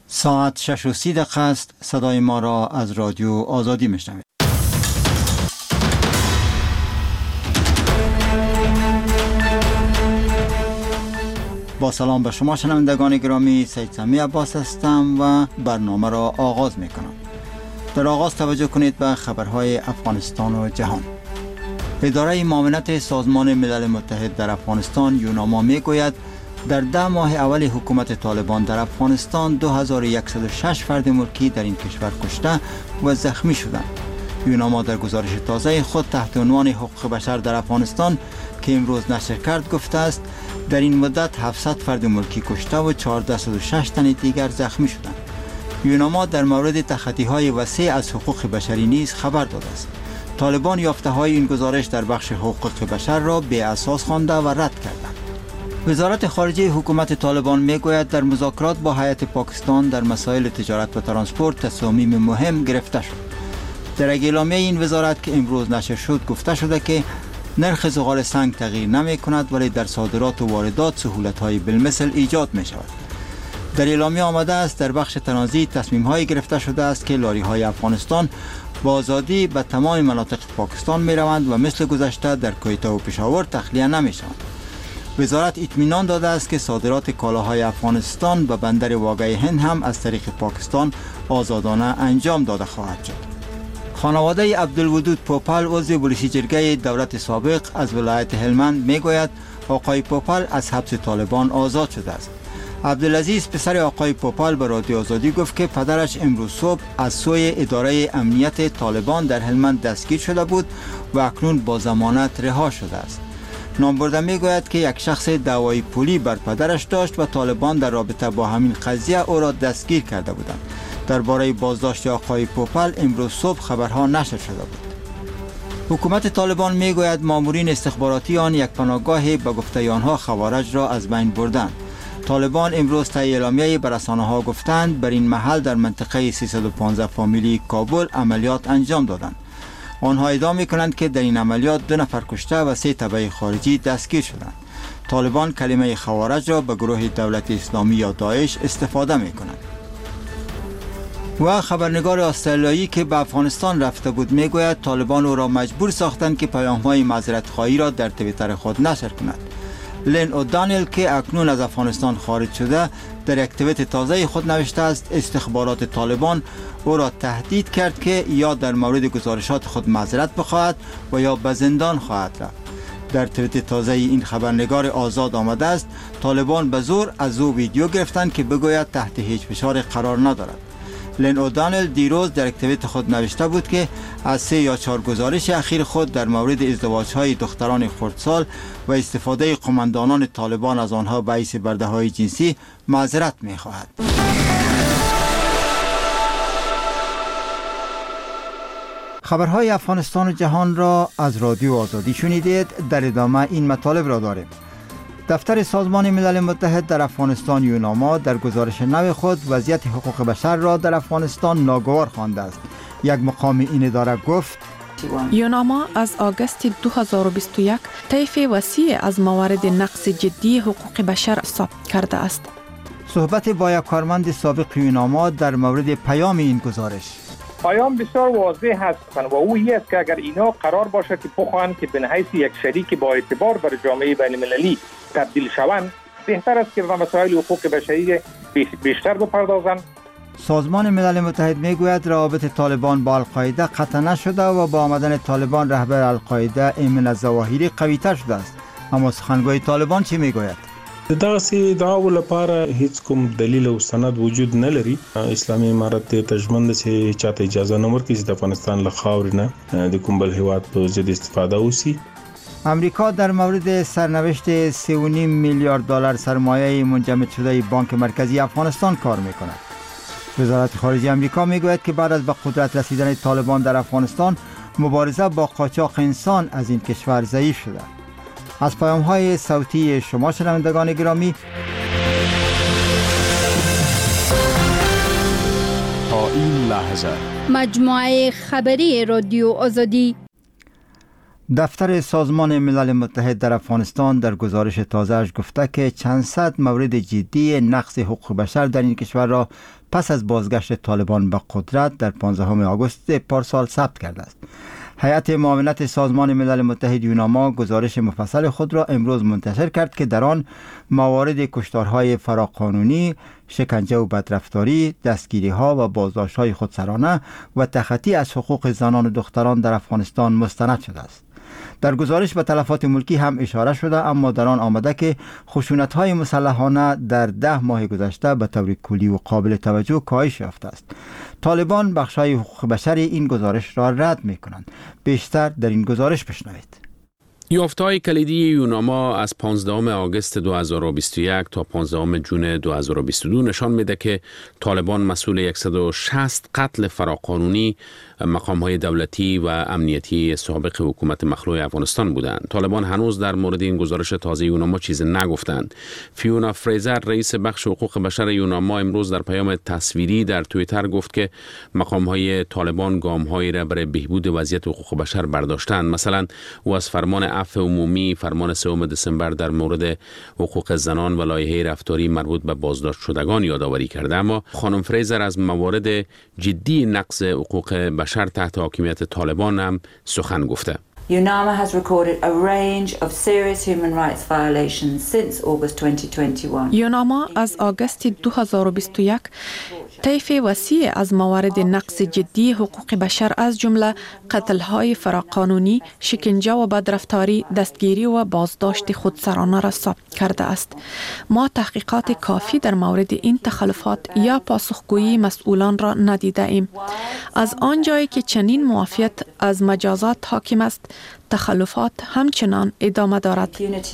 ساعت 6:30 است. صدای ما را از رادیو آزادی میشنوید. با سلام به شما شنوندگان گرامی، سید سمی عباس هستم و برنامه را آغاز میکنم. در آغاز توجه کنید به خبرهای افغانستان و جهان. اداره معاونت سازمان ملل متحد در افغانستان یوناما میگوید در 10 ماه اول حکومت طالبان در افغانستان 2106 فرد ملکی در این کشور کشته و زخمی شدند. یوناما در گزارش تازه خود تحت عنوان حقوق بشر در افغانستان که امروز نشر کرد گفته است در این مدت 700 فرد ملکی کشته و 1406 تن دیگر زخمی شدند. یوناما در مورد تخطی‌های وسیع از حقوق بشری نیز خبر داده است. طالبان یافته‌های این گزارش در بخش حقوق بشر را بی اساس خوانده و رد کردند. وزارت خارجه حکومت طالبان میگوید در مذاکرات با هیئت پاکستان در مسائل تجارت و ترانسپورت تصامیم مهم گرفته شد. در اعلامیه این وزارت که امروز نشر شد گفته شده که نرخ زغال سنگ تغییر نمی کند ولی در صادرات و واردات سهولت‌های بالمثل ایجاد می شود. در اعلامیه آمده است در بخش ترانزیت تصمیم‌هایی گرفته شده است که لاری‌های افغانستان با آزادی به تمام مناطق پاکستان می روند و مثل گذشته در کویته و پشاور تخلیه نمی شوند. وزارت اطمینان داده است که صادرات کالاهای افغانستان به بندر واقعی هند هم از طریق پاکستان آزادانه انجام داده خواهد شد. خانواده عبدالودود پوپل عضو بلوشی جرگه دولت سابق از ولایت هلمند میگوید آقای پوپل از حبس طالبان آزاد شده است. عبدالعزیز پسر آقای پوپل به رادیو آزادی گفت که پدرش امروز صبح از سوی اداره امنیت طالبان در هلمند دستگیر شده بود و اکنون با ضمانت رها شده است. نامبرده میگوید که یک شخص دعوای پولی بر پدرش داشت و طالبان در رابطه با همین قضیه او را دستگیر کرده بودند. درباره بازداشت آقای پوپل امروز صبح خبرها نشر شده بود. حکومت طالبان میگوید مامورین استخباراتی آن یک پناهگاه به گفته آنها خوارج را از بین بردند. طالبان امروز طی اعلامیه به رسانه‌ها گفتند بر این محل در منطقه 315 فامیلی کابل عملیات انجام دادند. آنها ادعا می‌کنند که در این عملیات 2 نفر کشته و 3 تبع خارجی دستگیر شدند. طالبان کلمه خوارج را به گروه دولت اسلامی یا داعش استفاده می‌کنند. و خبرنگار استرالیایی که به افغانستان رفته بود میگوید طالبان او را مجبور ساختند که پیام‌های معذرت‌خواهی را در توییتر خود نشر کند. لن اودانیل که اکنون از افغانستان خارج شده در یک توییت تازه خود نوشته است استخبارات طالبان او را تهدید کرد که یا در مورد گزارشات خود معذرت بخواهد و یا به زندان خواهد رفت. در توییت تازه این خبرنگار آزاد آمده است طالبان به زور از او ویدیو گرفتند که بگوید تحت هیچ فشار قرار ندارد. لن اودانیل دیروز در توییت خود نوشته بود که از 3 یا 4 گزارش اخیر خود در مورد ازدواج‌های دختران خردسال و استفاده قماندانان طالبان از آنها باعث برده‌های جنسی معذرت می‌خواهد. خبرهای افغانستان و جهان را از رادیو آزادی شنیدید. در ادامه این مطالب را داریم. دفتر سازمان ملل متحد در افغانستان یوناما در گزارش نو خود وضعیت حقوق بشر را در افغانستان ناگوار خوانده است. یک مقام این اداره گفت یوناما از آگوست 2021 طیف وسیع از موارد نقض جدی حقوق بشر ثبت کرده است. صحبت با یک کارمند سابق یوناما در مورد پیام این گزارش. پیام بسیار واضح هستند و او این است که اگر اینا قرار باشه که بخواهند که به حیث یک شریک با اعتبار بر جامعه بین المللی تبدیل شوند بهتر است که به مسائل حقوق بشری بیشتر بپردازند. سازمان ملل متحد میگوید روابط طالبان با القاعده قطع نشده و با آمدن طالبان رهبر القاعده ایمن الظواهری قوی‌تر شده است. اما سخنگوی طالبان چی میگوید؟ دغه ادعاو لپاره هیڅ کوم دلیل او سند وجود نه لري. اسلامي امارت تجمند چې چاته اجازه نه ورکړي چې د افغانستان له خاورې نه د کوم بل هیواد په ضد استفاده وشي. امریکا در مورد سرنوشت 3.5 میلیارد دلار سرمایه منجمد شده بانک مرکزی افغانستان کار میکند. وزارت خارجه امریکا میگوید که بعد از به قدرت رسیدن طالبان در افغانستان مبارزه با قاچاق انسان از این کشور ضعیف شده. از پیام‌های صوتی شما شنوندگان گرامی تا این لحظه مجموعه خبری رادیو آزادی دفتر سازمان ملل متحد در افغانستان در گزارش تازه‌اش گفته که چند صد مورد جدی نقض حقوق بشر در این کشور را پس از بازگشت طالبان به قدرت در 15 آگوست پارسال ثبت کرده است. هیئت معاونت سازمان ملل متحد یوناما گزارش مفصل خود را امروز منتشر کرد که در آن موارد کشتارهای فراقانونی، شکنجه و بدرفتاری، دستگیری‌ها و بازداشت‌های خودسرانه و تخطی از حقوق زنان و دختران در افغانستان مستند شده است. در گزارش به تلفات ملکی هم اشاره شده، اما در آن آمده که خشونت‌های مسلحانه در 10 ماه گذشته به طور کلی و قابل توجه کاهش یافته است. طالبان بخش‌های حقوق بشر این گزارش را رد می‌کنند. بیشتر در این گزارش بشنوید. یافته‌های کلیدی یوناما از 15 آگوست 2021 تا 15 جون 2022 نشان میده که طالبان مسئول 160 قتل فراقانونی مقام‌های دولتی و امنیتی سابق حکومت مخلوع افغانستان بودند. طالبان هنوز در مورد این گزارش تازه یوناما چیزی نگفتند. فیونا فریزر رئیس بخش حقوق بشر یوناما امروز در پیام تصویری در توییتر گفت که مقام‌های طالبان گام‌هایی را برای بهبود وضعیت حقوق بشر برداشتند. مثلا او از فرمان عفو عمومی فرمان 3 دسامبر در مورد حقوق زنان و لایحه رفتاری مربوط به بازداشت شدگان یادآوری کرده، اما خانم فریزر از موارد جدی نقض حقوق بشر تحت حاکمیت طالبان هم سخن گفته. UNAMA has recorded a range of serious human rights violations since August 2021. یوناما از آگوست 2021 طیف وسیع از موارد نقض جدی حقوق بشر از جمله قتل‌های فراقانونی، شکنجه و بدرفتاری، دستگیری و بازداشت خودسرانه را ثبت کرده است. ما تحقیقات کافی در مورد این تخلفات یا پاسخگویی مسئولان را ندیده ایم. از آنجایی که چنین معافیت از مجازات حاکم است، تخلفات همچنان ادامه دارد.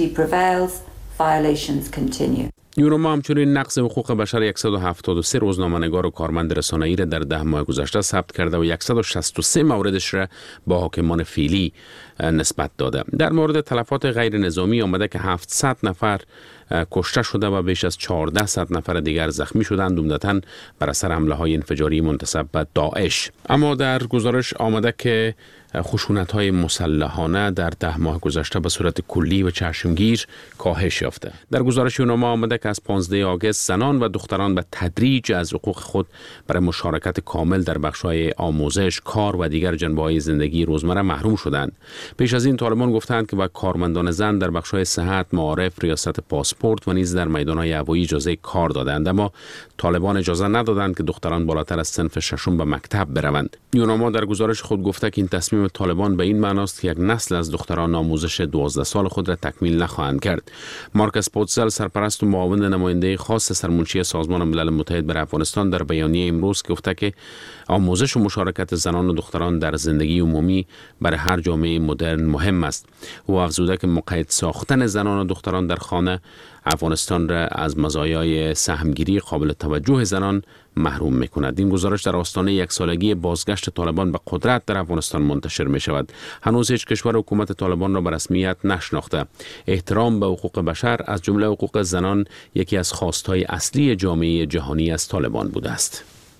یوناما همچنین نقض حقوق بشر 173 روزنامه‌نگار و کارمند رسانه‌ای را در 10 ماه گذشته ثبت کرده و 163 موردش را با حاکمان فعلی نسبت داده. در مورد تلفات غیر نظامی آمده که 700 نفر کشته شده و بیش از 1400 نفر دیگر زخمی شدند، عمدتاً بر اثر حمله‌های انفجاری منتسب به داعش. اما در گزارش آمده که خشونت‌های مسلحانه در 10 ماه گذشته به صورت کلی و چشمگیر کاهش یافته. در گزارش یوناما آمده که از 15 آگوست زنان و دختران به تدریج از حقوق خود برای مشارکت کامل در بخش‌های آموزش، کار و دیگر جنبه‌های زندگی روزمره محروم شدند. پیش از این طالبان گفتند که به کارمندان زن در بخش‌های صحت، معارف، ریاست پاسپورت و نیز در میدان‌های هوایی اجازه کار دادند، اما طالبان اجازه ندادند که دختران بالاتر از صنف ششم به مکتب بروند. یوناما در گزارش خود گفته که این تصمیم طالبان به این معناست که یک نسل از دختران آموزش 12 سال خود را تکمیل نخواهند کرد. مارکس پوتزل، سرپرست و معاون نماینده خاص سرمنشی سازمان ملل متحد بر افغانستان، در بیانیه امروز گفته که آموزش و مشارکت زنان و دختران در زندگی عمومی برای هر جامعه مدرن مهم است. او افزوده که مقید ساختن زنان و دختران در خانه افغانستان را از مزایای سهمگیری قابل توجه زنان محروم می‌کند. این گزارش در آستانه 1 سالگی بازگشت طالبان به قدرت در افغانستان منتشر می‌شود. هنوز هیچ کشور حکومت طالبان را به رسمیت نشناخته. احترام به حقوق بشر از جمله حقوق زنان یکی از خواست‌های اصلی جامعه جهانی از طالبان بوده است.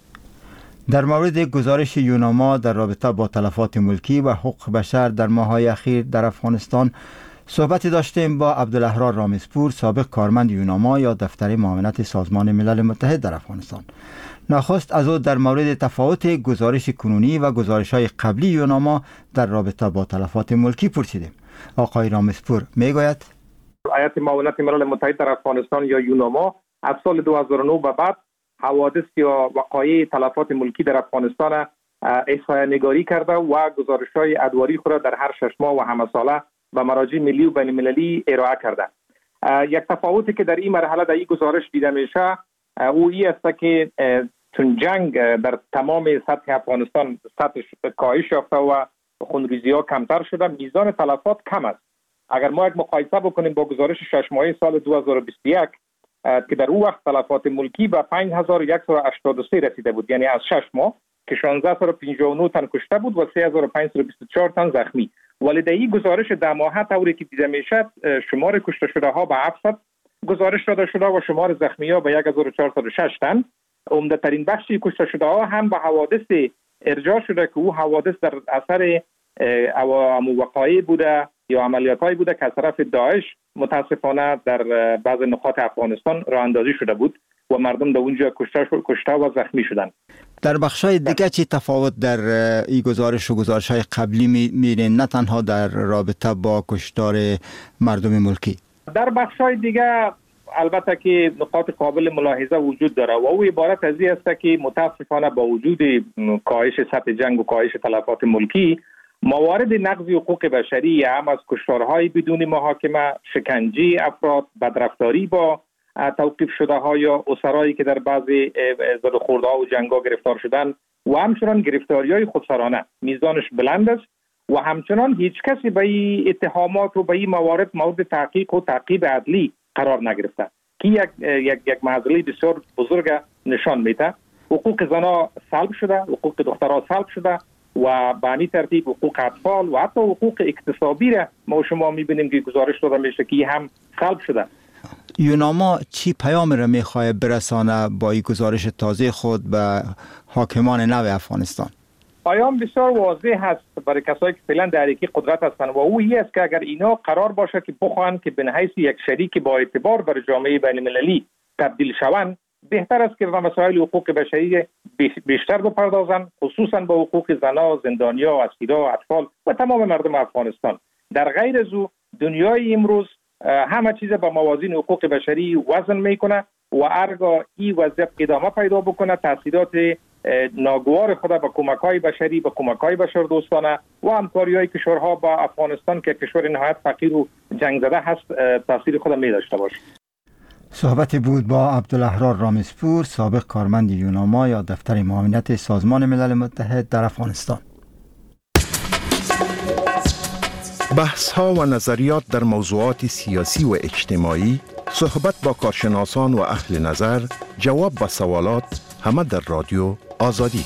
در مورد گزارش یوناما در رابطه با تلفات ملکی و حقوق بشر در ماه‌های اخیر در افغانستان صحبتی داشتیم با عبدالاحرار رامزپور، سابق کارمند یوناما یا دفتر معاونت سازمان ملل متحد در افغانستان. نخست از او در مورد تفاوت گزارش کنونی و گزارش‌های قبلی یوناما در رابطه با تلفات ملکی پرسیدیم. آقای رامزپور میگوید هیئت معاونت ملل متحد در افغانستان یا یوناما از سال 2009 به بعد حوادث یا وقایع تلفات ملکی در افغانستان احصایه نگاری کرده و گزارش‌های ادواری خود را در هر 6 ماه و همه ساله به مراجع ملی و بین المللی ارائه کرده. یک تفاوتی که در این مرحله در این گزارش دیده میشه او این است که چون جنگ در تمام سطح افغانستان سطحش کاهش یافته و خونریزی‌ها کمتر شده، میزان تلفات کم است. اگر ما یک مقایسه بکنیم با گزارش 6 ماهه سال 2021 که در اون وقت تلفات ملکی به 5183 رسیده بود، یعنی از 6 ماه که 1659 تن کشته بود و 3524 تن زخمی. ولی در این گزارش 10 ماهه طوری که دیده میشد شمار کشته شده ها به 700 گزارش داده شده و شمار زخمی ها به 1406 تن. عمده ترین بخشی کشته شده ها هم به حوادث ارجاع شده که او حوادث در اثر وقایع بوده یا عملیات‌هایی بوده که از طرف داعش متاسفانه در بعض نقاط افغانستان راه اندازی شده بود و مردم در اونجا کشته و زخمی شدند. در بخشای دیگه چی تفاوت در این گزارش و گزارش‌های قبلی می‌بینید، نه تنها در رابطه با کشتار مردم ملکی؟ در بخشای دیگه البته که نقاط قابل ملاحظه وجود داره و او عبارت از این است که متاسفانه با وجود کاهش سطح جنگ و کاهش تلفات ملکی، موارد نقض حقوق بشری هم از کشتارهای بدون محاکمه، شکنجه افراد، بدرفتاری با توقیف شده ها یا اسرایی که در بعضی زدوخوردها و جنگ‌ها گرفتار شدن و همچنان گرفتاری‌های خودسرانه میزانش بلند است و همچنان هیچ کسی به این اتهامات و به این موارد مورد تحقیق و تعقیب عدلی قرار نگرفته که یک معضله بسیار بزرگ نشان میده. حقوق زنان سلب شده، حقوق دخترها سلب شده و به این ترتیب حقوق اطفال و حتی حقوق اکتسابی را ما و شما میبینیم که گزارش داده میشه که هم سلب شده. یوناما چی پیام را میخواه برسانه با این گزارش تازه خود به حاکمان نو افغانستان؟ پیام بسیار واضح هست برای کسایی که فعلا در حقیقت قدرت هستند و او این است که اگر اینا قرار باشه که بخواهند که به حیث یک شریک با اعتبار در جامعه بین المللی تبدیل شوند، بهتر است که به مسائل حقوق بشری بیشتر بپردازند، خصوصا با حقوق زنان، زندانیان، اسیران، اطفال و تمام مردم افغانستان. در غیر از او دنیای امروز همه چیز با موازین حقوق بشری وزن میکنه و هرگاه این وضعیت ادامه پیدا بکنه تاثیرات ناگوار خود با کمک‌های بشری، با کمک‌های بشردوستانه و همکاری‌های کشورها با افغانستان که کشور نهایت فقیر و جنگ زده هست تاثیر خود می داشته باشه. صحبت بود با عبدالاحرار رامزپور، سابق کارمند یوناما یا دفتر معاونت سازمان ملل متحد در افغانستان. بحث‌ها و نظریات در موضوعات سیاسی و اجتماعی، صحبت با کارشناسان و اهل نظر، جواب به سوالات، همه در رادیو آزادی.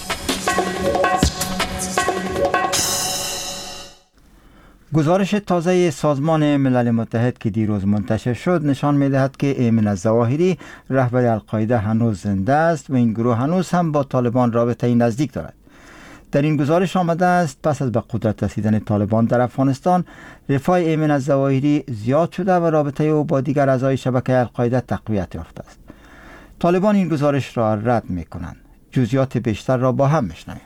گزارش تازه سازمان ملل متحد که دیروز منتشر شد نشان می‌دهد که ایمن الظواهری رهبر القاعده هنوز زنده است و این گروه هنوز هم با طالبان رابطه نزدیک دارد. در این گزارش آمده است پس از به قدرت رسیدن طالبان در افغانستان، رفاه ایمن الظواهری زیاد شده و رابطه او با دیگر اعضای شبکه القاعده تقویت یافته است. طالبان این گزارش را رد می‌کنند. جزئیات بیشتر را با هم می‌شنویم.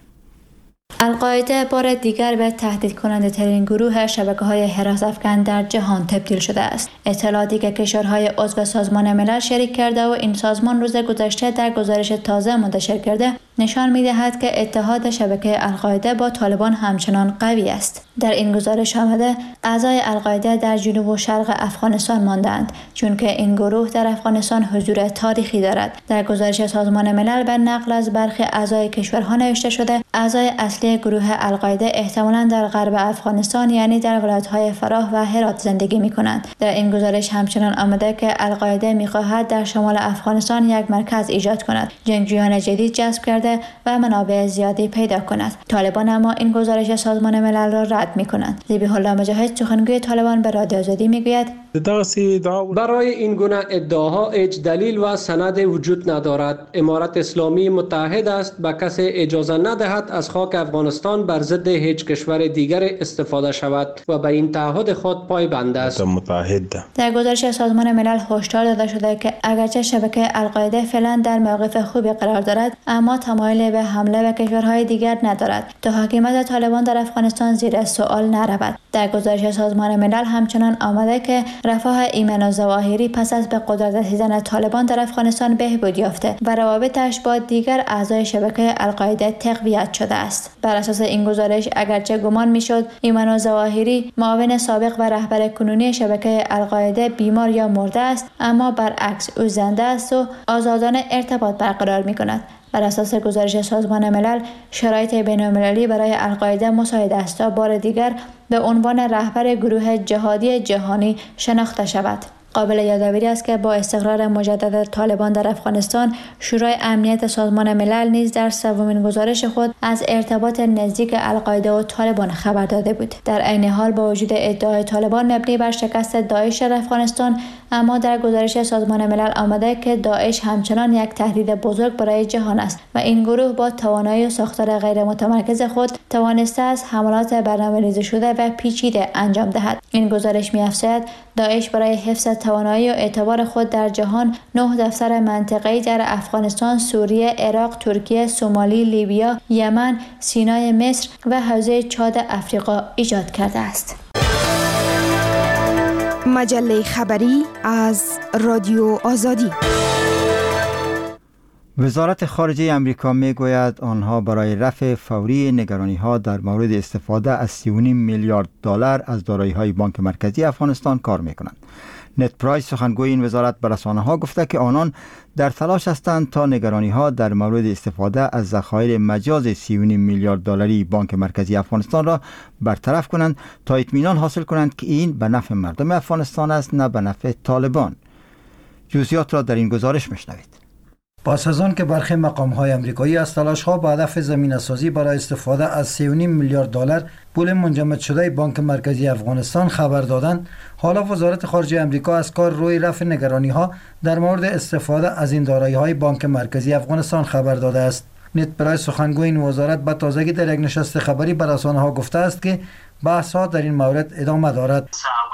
القاعده بار دیگر به تهدید کننده ترین گروه شبکه‌های حراس افکن در جهان تبدیل شده است. اطلاعاتی که کشورهای عضو سازمان ملل شریک کرده و این سازمان روز گذشته در گزارش تازه منتشر کرده نشان می‌دهد که اتحاد شبکه القاعده با طالبان همچنان قوی است. در این گزارش آمده اعضای القاعده در جنوب و شرق افغانستان ماندند چون که این گروه در افغانستان حضور تاریخی دارد. در گزارش سازمان ملل به نقل از برخی اعضای کشورها نوشته شده اعضای اصلی گروه القاعده احتمالاً در غرب افغانستان یعنی در ولایت‌های فراه و هرات زندگی می‌کنند. در این گزارش همچنان آمده که القاعده می‌خواهد در شمال افغانستان یک مرکز ایجاد کند، جنگجویان جدید جذب کرده و منابع زیادی پیدا کند. طالبان اما این گزارش سازمان ملل را رد می‌کنند. ذبیح الله مجاهد سخنگوی طالبان به رادیو آزادی می‌گوید برای این گونه ادعاها هیچ دلیل و سند وجود ندارد. امارت اسلامی متحد است به کسی اجازه ندهد از خاک افغانستان بر ضد هیچ کشور دیگر استفاده شود و به این تعهد خود پایبند است. در گزارش سازمان ملل هشدار داده شده که اگرچه شبکه القاعده فعلا در موقف خوبی قرار دارد اما تمایل به حمله به کشورهای دیگر ندارد تا حاکمیت طالبان در افغانستان زیر سوال نرود. در گزارش سازمان ملل همچنان آمده که رفاه ایمن الظواهری پس از به قدرت رسیدن طالبان در افغانستان بهبود یافته و روابطش با دیگر اعضای شبکه القاعده تقویت شده است. بر اساس این گزارش اگرچه گمان میشد ایمن الظواهری معاون سابق و رهبر کنونی شبکه القاعده بیمار یا مرده است، اما برعکس او زنده است و آزادانه ارتباط برقرار می‌کند. بر اساس گزارش سازمان ملل شرایط بین‌المللی برای القاعده مساعد است تا بار دیگر به عنوان رهبر گروه جهادی جهانی شناخته شود. قابل یادآوری است که با استقرار مجدد طالبان در افغانستان، شورای امنیت سازمان ملل نیز در سومین گزارش خود از ارتباط نزدیک القاعده و طالبان خبر داده بود. در عین حال با وجود ادعای طالبان مبنی بر شکست داعش در افغانستان، اما در گزارش سازمان ملل آمده که داعش همچنان یک تهدید بزرگ برای جهان است و این گروه با توانایی و ساختار غیر متمرکز خود توانسته است حملات برنامه‌ریزی شده و پیچیده انجام دهد. این گزارش می‌افزاید داعش برای حفظ توانایی و اعتبار خود در جهان 9 دفتر منطقه‌ای در افغانستان، سوریه، عراق، ترکیه، سومالی، لیبیا، یمن، سینای مصر و حوزه چاد افریقا ایجاد کرده است. مجله خبری از رادیو آزادی. وزارت خارجه امریکا میگوید آنها برای رفع فوری نگرانی‌ها در مورد استفاده از 3.5 میلیارد دلار از دارایی‌های بانک مرکزی افغانستان کار می‌کنند. نت پرایس سخنگوی این وزارت به رسانه‌ها گفته که آنان در تلاش هستند تا نگرانی‌ها در مورد استفاده از ذخایر مجاز 3.5 میلیارد دلاری بانک مرکزی افغانستان را برطرف کنند تا اطمینان حاصل کنند که این به نفع مردم افغانستان است نه به نفع طالبان. جزئیات را در این گزارش میشنوید. پس از آن که برخی مقام‌های آمریکایی از تلاش‌ها به هدف زمینه‌سازی برای استفاده از 3.5 میلیارد دلار پول منجمد شده بانک مرکزی افغانستان خبر دادند، حالا وزارت خارجه آمریکا از کار روی رفع نگرانی‌ها در مورد استفاده از این دارایی‌های بانک مرکزی افغانستان خبر داده است. نت پرایس سخنگوی این وزارت به تازگی در یک نشست خبری به رسانه‌ها گفته است که بحث‌ها در این مورد ادامه دارد.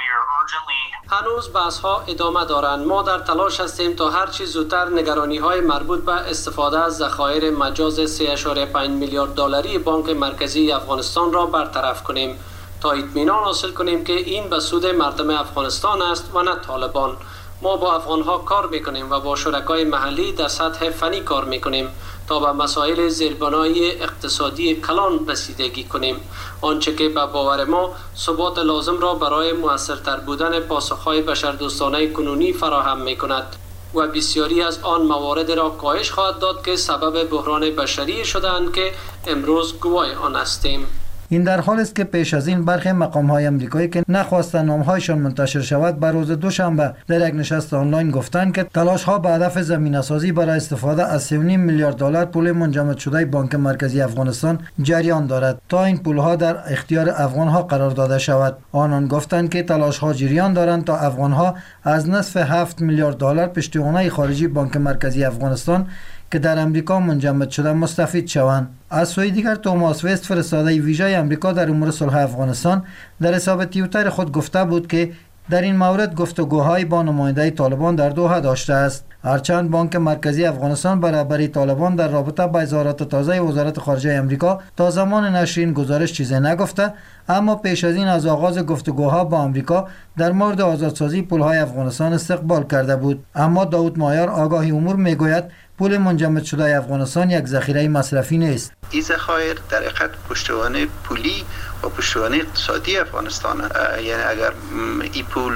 هنوز بحث ها ادامه دارند. ما در تلاش هستیم تا هر چه زودتر نگرانی های مربوط به استفاده از ذخایر مجاز 3.5 میلیارد دلاری بانک مرکزی افغانستان را برطرف کنیم تا اطمینان حاصل کنیم که این به سود مردم افغانستان است و نه طالبان. ما با افغانها کار میکنیم و با شرکای محلی در سطح فنی کار میکنیم تا به مسائل زیربنای اقتصادی کلان رسیدگی کنیم. آنچه که به باور ما ثبات لازم را برای موثرتر بودن پاسخهای بشردوستانه کنونی فراهم میکند و بسیاری از آن موارد را کاهش خواهد داد که سبب بحران بشری شدند که امروز گواه آن هستیم. این در حال است که پیش از این برخی مقام‌های آمریکایی که نخواستند نام‌هایشان منتشر شود بر روز دوشنبه در یک نشست آنلاین گفتند که تلاش‌ها به هدف زمینه‌سازی برای استفاده از 3.5 میلیارد دلار پول منجمد شده بانک مرکزی افغانستان جریان دارد تا این پول‌ها در اختیار افغان‌ها قرار داده شود. آنان گفتند که تلاش‌ها جریان دارند تا افغان‌ها از نصف 7 میلیارد دلار پشتوانه خارجی بانک مرکزی افغانستان که در امریکا منجمد شده مستفید شوند. از سوی دیگر توماس وست فرستاده ویژه امریکا در امور صلح افغانستان در حساب توییتر خود گفته بود که در این مورد گفتگوهای با نماینده طالبان در دوحه داشته است. هرچند بانک مرکزی افغانستان برابری طالبان در رابطه با اظهارات تازه وزارت خارجه امریکا تا زمان نشر این گزارش چیزی نگفته، اما پیش از این از آغاز گفتگوها با امریکا در مورد آزادسازی پولهای افغانستان استقبال کرده بود. اما داود مایار آگاهی امور میگوید پول منجمد شده افغانستان یک ذخیره مصرفی نیست. این ذخایر در حقیقت پشتوانه پولی و پشتوانه اقتصادی افغانستان، یعنی اگر این پول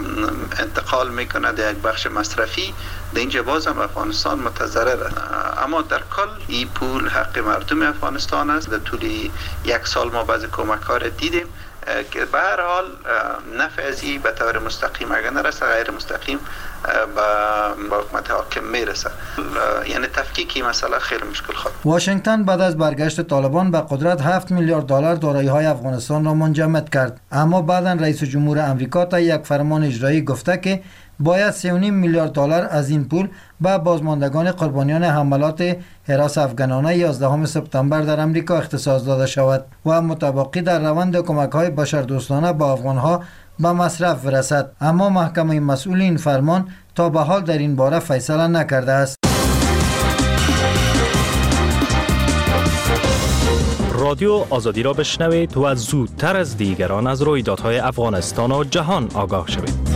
انتقال میکنه در یک بخش مصرفی در اینجا باز هم افغانستان متضرر است. اما در کل این پول حق مردم افغانستان است. در طول یک سال ما بعض کمک ها را دیدیم که به هر حال نفع از این به طور مستقیم اگر نرسه غیر مستقیم با حکومت حاکم میرسه. یعنی تفکیک این مسئله خیلی مشکل خواهد. واشنگتن بعد از برگشت طالبان به قدرت 7 میلیارد دلار دارایی‌های افغانستان را منجمد کرد، اما بعداً رئیس جمهور امریکا تا یک فرمان اجرایی گفته که باید 3.5 میلیارد دلار از این پول به بازماندگان قربانیان حملات هراس افغانانه 11 سپتامبر در امریکا اختصاص داده شود و متبقی در روند کمک‌های بشردوستانه با افغان‌ها به مصرف برسد. اما محکمه مسئول این فرمان تا به حال در این باره فیصله نکرده است. رادیو آزادی را بشنوید و زودتر از دیگران از رویدادهای افغانستان و جهان آگاه شوید.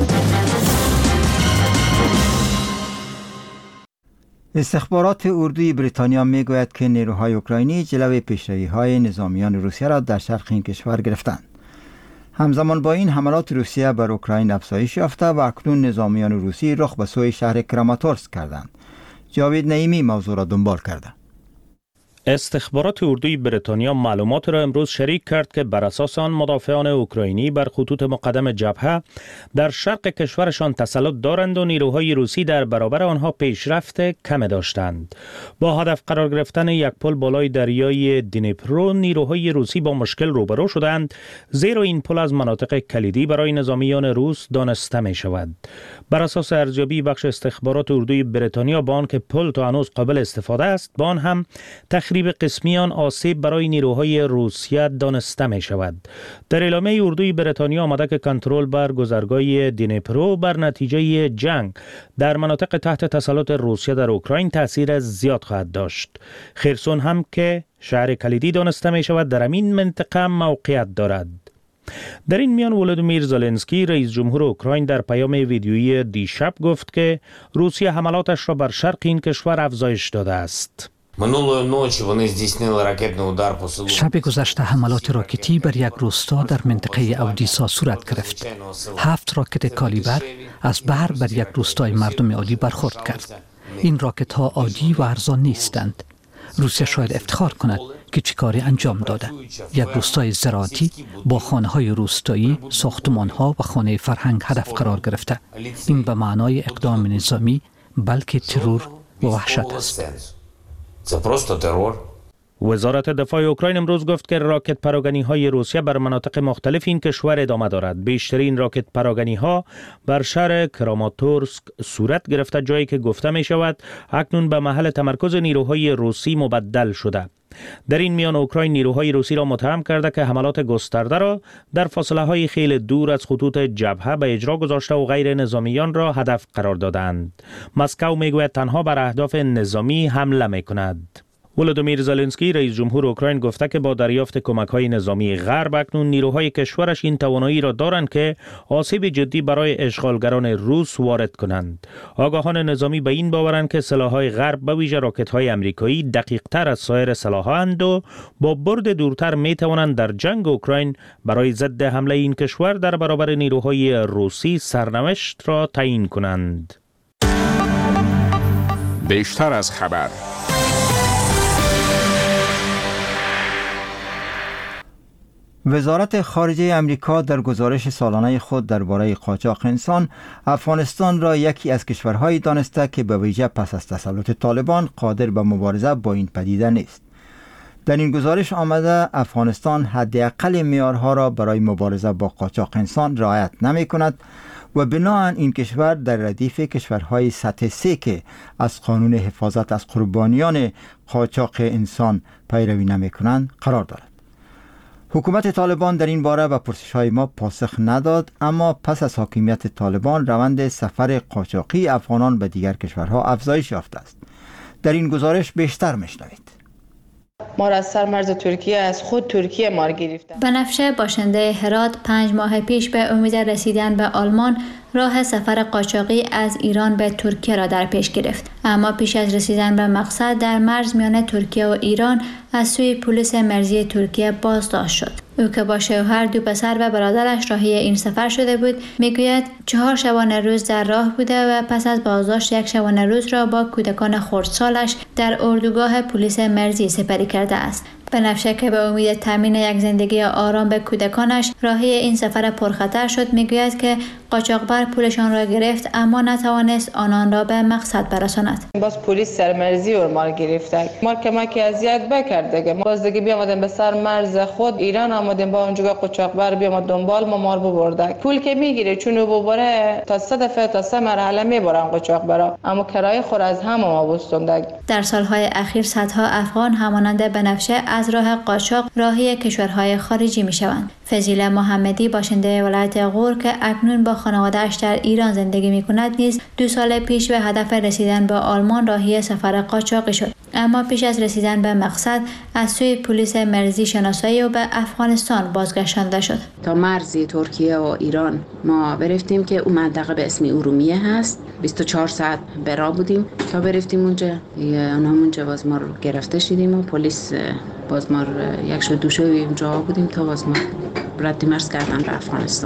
استخبارات اردوی بریتانیا میگوید که نیروهای اوکراینی جلوی پیشروی‌های نظامیان روسیه را در شرق این کشور گرفتند. همزمان با این حملات روسیه بر اوکراین افزایش یافته و اکنون نظامیان روسی رخ به سوی شهر کراماتورسک کردند. جاوید نعیمی موضوع را دنبال کرده. استخبارات اردوی بریتانیا معلومات را امروز شریک کرد که بر اساس آن مدافعان اوکراینی بر خطوط مقدم جبهه در شرق کشورشان تسلط دارند و نیروهای روسی در برابر آنها پیشرفت کم داشتند. با هدف قرار گرفتن یک پل بالای دریای دنیپرو نیروهای روسی با مشکل روبرو شدند، زیرا این پل از مناطق کلیدی برای نظامیان روس دانسته می شود. بر اساس ارزیابی بخش استخبارات اردوی بریتانیا با آن که پل تا هنوز قابل استفاده است، با آن هم تخریب قسمی آن آسیب برای نیروهای روسیه دانسته می شود. در اعلامیه اردوی بریتانیا آمده که کنترل بر گذرگاه دنیپرو بر نتیجه جنگ در مناطق تحت تسلط روسیه در اوکراین تاثیر زیاد خواهد داشت. خرسون هم که شهر کلیدی دانسته می شود در این منطقه موقعیت دارد. در این میان ولودیمیر زلنسکی رئیس جمهور اوکراین در پیام ویدیویی دیشب گفت که روسیه حملاتش را بر شرق این کشور افزایش داده است. شب گذشته حملات راکتی بر یک روستا در منطقه اودیسا صورت گرفت. 7 راکت کالیبر از بحر بر یک روستای مردم عادی برخورد کرد. این راکت ها عادی و ارزان نیستند. روسیه شاید افتخار کند که چه کاری انجام داده. یک روستای زراعتی با خانه های روستایی، ساختمان ها و خانه فرهنگ هدف قرار گرفته. این به معنای اقدام نظامی بلکه ترور و وحشت است. وزارت دفاع اوکراین امروز گفت که راکت پراگنی های روسیه بر مناطق مختلف این کشور ادامه دارد. بیشترین راکت پراگنی ها بر شهر کراماتورسک صورت گرفته، جایی که گفته می شود اکنون به محل تمرکز نیروهای روسی مبدل شده. در این میان اوکراین نیروهای روسی را متهم کرده که حملات گسترده را در فاصله های خیلی دور از خطوط جبهه به اجرا گذاشته و غیر نظامیان را هدف قرار دادند. مسکو میگوید تنها بر اهداف نظامی حمله میکند. ولودیمیر زلنسکی رئیس جمهور اوکراین گفته که با دریافت کمک‌های نظامی غرب اکنون نیروهای کشورش این توانایی را دارند که آسیب جدی برای اشغالگران روس وارد کنند. آگاهان نظامی به این باورند که سلاح‌های غرب به ویژه راکت‌های آمریکایی دقیق‌تر از سایر سلاح‌اند و با برد دورتر می‌توانند در جنگ اوکراین برای ضد حمله این کشور در برابر نیروهای روسی سرنوشت را تعیین کنند. بیشتر از خبر. وزارت خارجه امریکا در گزارش سالانه خود درباره قاچاق انسان، افغانستان را یکی از کشورهایی دانسته که به ویژه پس از تسلط طالبان قادر به مبارزه با این پدیده نیست. در این گزارش آمده افغانستان حداقل معیارها را برای مبارزه با قاچاق انسان رعایت نمی کند و بناهن این کشور در ردیف کشورهای سطح 3 که از قانون حفاظت از قربانیان قاچاق انسان پیروی نمی کنند قرار دارد. حکومت طالبان در این باره به پرسش‌های ما پاسخ نداد، اما پس از حاکمیت طالبان روند سفر قاچاقی افغانان به دیگر کشورها افزایش یافته است. در این گزارش بیشتر میشنوید. ما را از سرمرز ترکیه از خود ترکیه ما را گرفتند. بنفشه باشنده هرات 5 ماه پیش به امید رسیدن به آلمان راه سفر قاچاقی از ایران به ترکیه را در پیش گرفت، اما پیش از رسیدن به مقصد در مرز میان ترکیه و ایران از سوی پلیس مرزی ترکیه بازداشت شد. او که با شوهر، 2 پسر و برادرش راهی این سفر شده بود، میگوید 4 شبانه روز در راه بوده و پس از بازداشت 1 شبانه روز را با کودکان خردسالش در اردوگاه پلیس مرزی سپری کرده است. بنفشه که به امید تامین یک زندگی آرام به کودکانش راهی این سفر پرخطر شد، میگوید که قاچاقبر پولشان را گرفت اما نتوانست آنان را به مقصد برساند. باز پلیس سرمرزی و ما گرفته، ما کمکی اذیت بکرده. باز دیگه بیامدیم به سر مرز خود ایران آمدیم، با اونجا قاچاقبر بیامد دنبال ما رو ببرده. پول که میگیره چون ببره تا 100 دفعه تا 3 مرحله میبرن قاچاقبرا، اما کرایه خور از همه ما بستونده. در سالهای اخیر صدها افغان همانند بنفشه از راه قاچاق راهی کشورهای خارجی میشوند. فضیله محمدی باشنده ولایت غور که اکنون با خانواده‌اش در ایران زندگی می‌کند نیز 2 سال پیش به هدف رسیدن به آلمان راهی سفر قاچاقی شد، اما پیش از رسیدن به مقصد از سوی پلیس مرزی شناسایی و به افغانستان بازگشتانده شد. تا مرزی ترکیه و ایران ما برفتیم که اون منطقه به اسم ارومیه هست. 24 ساعت برا بودیم تا برفتیم اونجا. اونجا باز ما رو گرفته شدیم و پلیس باز ما یک شو دوشه اونجا بودیم تا باز ما رد مرز کردن به افغانستان.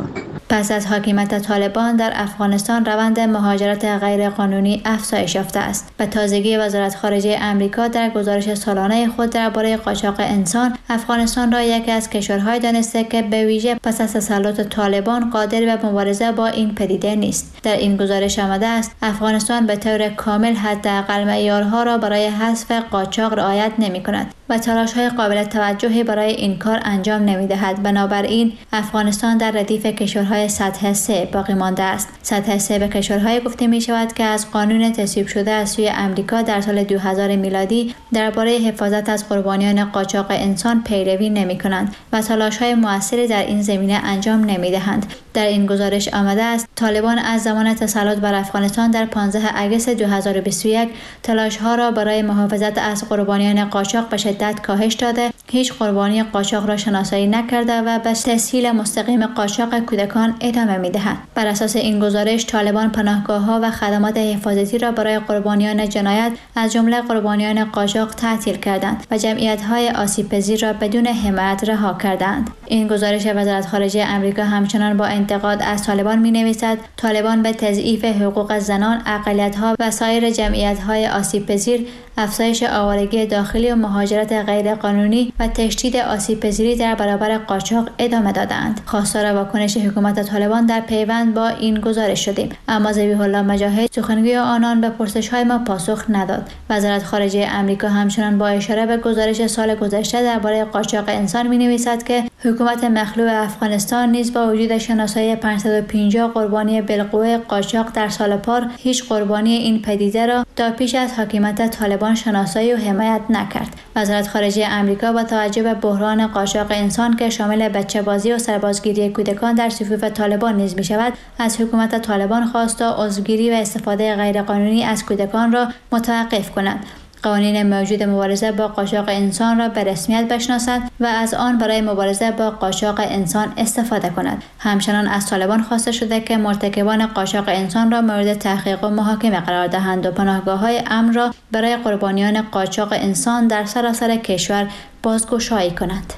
پس از حاکمیت طالبان در افغانستان روند مهاجرت غیرقانونی افزایش یافته است. به تازگی وزارت خارجه آمریکا در گزارش سالانه خود درباره قاچاق انسان افغانستان را یکی از کشورهای دانسته که به ویژه پس از تسلط طالبان قادر به مبارزه با این پدیده نیست. در این گزارش آمده است افغانستان به طور کامل حداقل معیارها را برای حذف قاچاق رعایت نمی‌کند و تلاش‌های قابل توجهی برای این کار انجام نمی‌دهد. بنابراین افغانستان در ردیف کشورهای سطح 3 باقی مانده است. سطح 3 به کشورهای گفته می‌شود که از قانون تصویب شده از سوی آمریکا در سال 2000 میلادی درباره حفاظت از قربانیان قاچاق انسان پیروی نمی‌کنند و تلاش‌های موثری در این زمینه انجام نمی‌دهند. در این گزارش آمده است طالبان از زمان تسلط بر افغانستان در 15 اگست 2021 تلاش‌ها را برای محافظت از قربانیان قاچاق به شدت کاهش داده، هیچ قربانی قاچاق را شناسایی نکرده و به تسهیل مستقیم قاچاق کودکان ادامه می‌دهد. بر اساس این گزارش طالبان پناهگاه‌ها و خدمات حفاظتی را برای قربانیان جنایت از جمله قربانیان قاچاق تعطیل کردند و جمعیت‌های آسیب‌پذیر را بدون حمایت رها کردند. این گزارش وزارت خارجه آمریکا همچنان با انتقاد از طالبان می‌نویسد طالبان به تضعیف حقوق زنان، اقلیت‌ها و سایر جمعیت‌های آسیب‌پذیر، افزایش آوارگی داخلی و مهاجرت غیرقانونی و تشدید آسیب‌پذیری در برابر قاچاق ادامه دادند. خواستار واکنش حکومت طالبان در پیوند با این گزارش شدیم، اما ذبیح الله مجاهد سخنگوی آنان به پرسش‌های ما پاسخ نداد. وزارت خارجه آمریکا همچنان با اشاره به گزارش سال گذشته درباره قاچاق انسان می‌نویسد که حکومت مخلوع افغانستان نیز با وجود شناسایی 550 قربانی بالقوه قاچاق در سال پار هیچ قربانی این پدیده را تا پیش از حاکمیت طالبان شناسایی و حمایت نکرد. وزارت خارجه آمریکا با توجه به بحران قاچاق انسان که شامل بچه‌بازی و سربازگیری کودکان در صفوف طالبان نیز می‌شود، از حکومت طالبان خواست تا عضوگیری و استفاده غیرقانونی از کودکان را متوقف کند، قوانین موجود مبارزه با قاچاق انسان را به رسمیت بشناسد و از آن برای مبارزه با قاچاق انسان استفاده کند. همچنان از طالبان خواسته شده که مرتکبان قاچاق انسان را مورد تحقیق و محاکمه قرار دهند و پناهگاه‌های امن را برای قربانیان قاچاق انسان در سراسر کشور بازگشایی کند.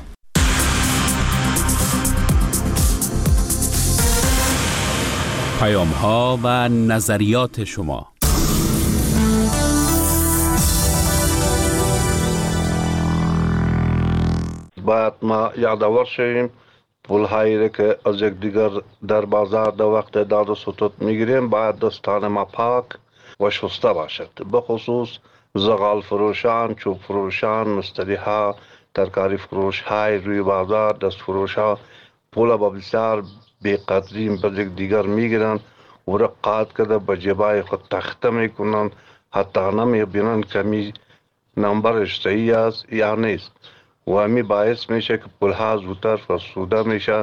پیام‌ها و نظریات شما. باید ما یادآور شویم پول‌هایی که از یکدیگر در بازار در وقت داد و ستد میگیریم باید دستان ما پاک و شسته باشد، به خصوص زغال فروشان، چوب فروشان، مشتری‌ها، ترکاری فروش‌های روی بازار، دست فروش‌ها پول با بسیار بی‌قدری به یکدیگر میگیرند و رقابت کرده به جیبای خود تخته میکنند، حتی نمی‌بینند که می نمبرش صحیح است یا نیست و همی باعث میشه که پولها زودتر فرسوده میشه.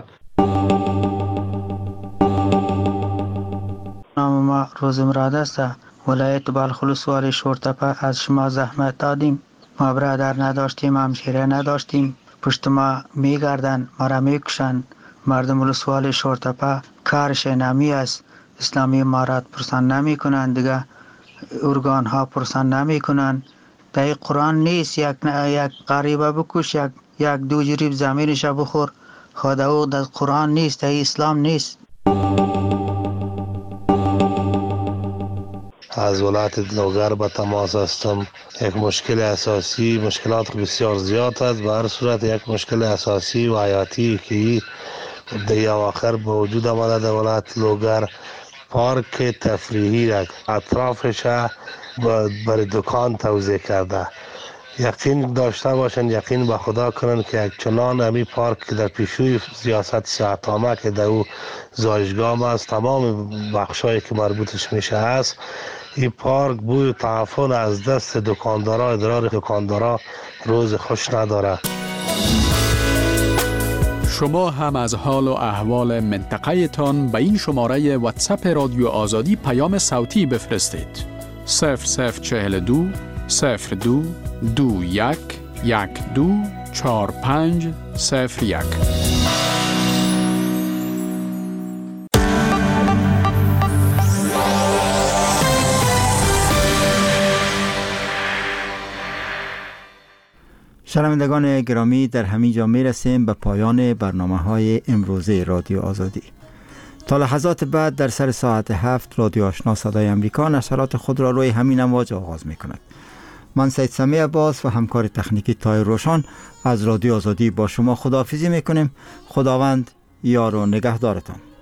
نام ما روز مراد است، ولایت بالخلوص والی شورتپه. از شما زحمت دادیم، ما برادر نداشتیم، همشیره نداشتیم، پشت ما میگردن، ما را میکشن. مردم ولسوالی شورتپه کارش نمی است، اسلامی امارات پرسان نمی کنند، دیگه ارگان ها پرسان نمی کنند. در قرآن نیست یک غریبه بکش، یک دو جریب زمینش بخور، خود او در قرآن نیست، در اسلام نیست. از ولایت لوگر به تماس هستم. یک مشکل اساسی، مشکلات بسیار زیاد است، به هر صورت یک مشکل اساسی و حیاتی که در اواخر به وجود آمده در ولایت لوگر، پارک تفریحی را اطرافش برای دکان توزیع کرده. یقین داشته باشند، یقین به خدا کنند که یک چنان همی پارک که در پیشوی سیاست ساعتنامه که در او زایشگاه است، تمام بخشایی که مربوطش میشه هست، این پارک بوی تعفن از دست دکاندارا، ادرار دکاندارا روز خوش نداره. شما هم از حال و احوال منطقه تان به این شماره واتساپ رادیو آزادی پیام صوتی بفرستید. 0042 02 21 12 45 01. شنوندگان گرامی، در همین جا می رسیم به پایان برنامه های امروزه رادیو آزادی. تا لحظات بعد در سر ساعت 7 رادیو آشنا صدای امریکا نشرات خود را روی همین امواج آغاز می کند. من سید سمی عباس و همکار تکنیکی طاهر روشن از رادیو آزادی با شما خداحافظی می کنیم. خداوند یار و نگهدارتان.